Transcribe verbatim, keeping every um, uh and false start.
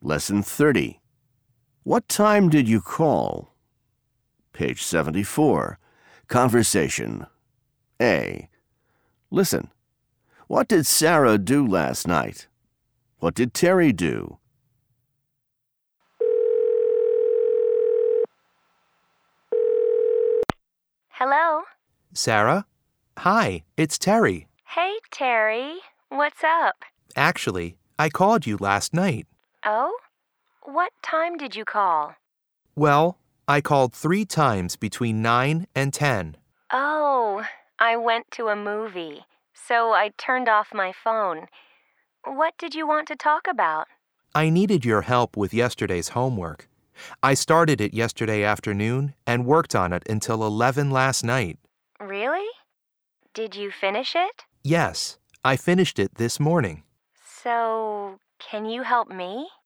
Lesson thirty. What time did you call? Page seventy-four. Conversation. A. Listen. What did Sarah do last night? What did Terry do? Hello? Sarah? Hi, it's Terry. Hey, Terry. What's up? Actually, I called you last night. Oh? What time did you call? Well, I called three times between nine and ten. Oh, I went to a movie, so I turned off my phone. What did you want to talk about? I needed your help with yesterday's homework. I started it yesterday afternoon and worked on it until eleven last night. Really? Did you finish it? Yes, I finished it this morning. So, can you help me?